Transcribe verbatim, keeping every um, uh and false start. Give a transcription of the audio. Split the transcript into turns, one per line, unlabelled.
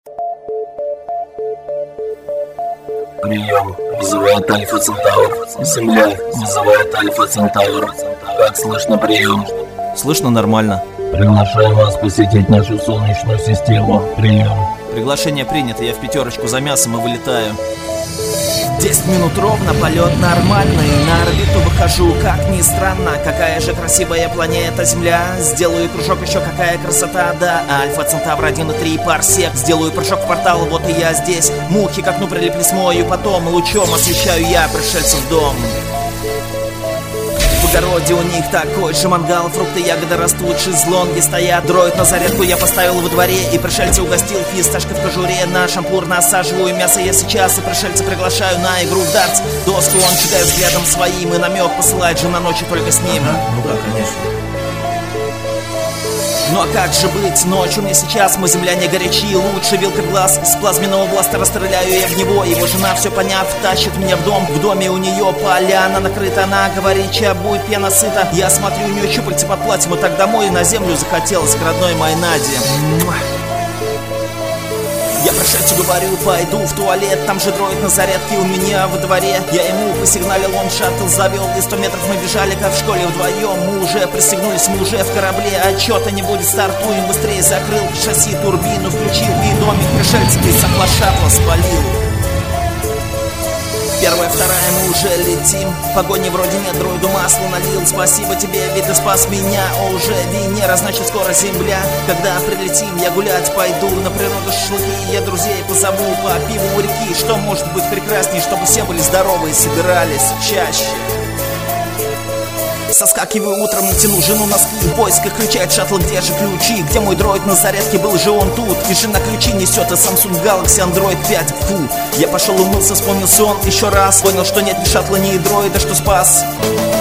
Прием. Вызывает Альфа Центавр. Земля. Вызывает Альфа Центавр. Как слышно прием?
Слышно нормально.
Приглашаем вас посетить нашу солнечную систему. Прием.
Приглашение принято, я в пятерочку за мясом и вылетаю. Десять минут ровно, полет нормальный. На орбиту выхожу, как ни странно. Какая же красивая планета Земля. Сделаю прыжок, еще какая красота. Да, Альфа Центавр один и три парсек. Сделаю прыжок в портал, вот и я здесь. Мухи к окну прилипли, смою потом. Лучом освещаю я пришельцев дом. В огороде у них такой же мангал. Фрукты, ягоды растут, шезлонги стоят. Дроид на зарядку я поставил во дворе. И пришельца угостил фисташкой в кожуре. На шампур насаживаю мясо я сейчас. И пришельца приглашаю на игру в дартс. Доску он читает взглядом своим. И намек посылает же на ночи только с ним.
Ага, ну да, конечно.
Ну а как же быть? Ночью мне сейчас, мы земляне горячи. Лучше вилкой в глаз, с плазменного бластера стреляю я в него. Его жена, все поняв, тащит меня в дом. В доме у нее поляна накрыта. Она говорит, чья будет пена сыта. Я смотрю, у нее щупальца под платьем. И так домой на землю захотелось к родной моей Наде. Я пришельцу говорю, пойду в туалет. Там же дроид на зарядке у меня во дворе. Я ему посигналил, он шаттл завел. И сто метров мы бежали, как в школе вдвоем. Мы уже пристегнулись, мы уже в корабле. Отчета не будет, стартуем быстрее. Закрыл шасси, турбину включил. И домик пришельца ты сахла шаттла спалил. Первая, вторая, мы уже летим. Погони вроде нет, дроиду масло налил. Спасибо тебе, ведь ты спас меня. О, уже Венера, значит скоро Земля. Когда прилетим, я гулять пойду. На природу шашлыки, я друзей позову. По пиву у реки, что может быть прекрасней. Чтобы все были здоровы и собирались чаще. Соскакиваю утром и тяну жену носки. В поисках ключа шаттл, где же ключи? Где мой дроид на зарядке, был же он тут. И жена ключи несет, и Samsung Galaxy Android пять. Фу, я пошел умылся, вспомнил сон еще раз. Понял, что нет ни шаттла, ни дроида, что спас.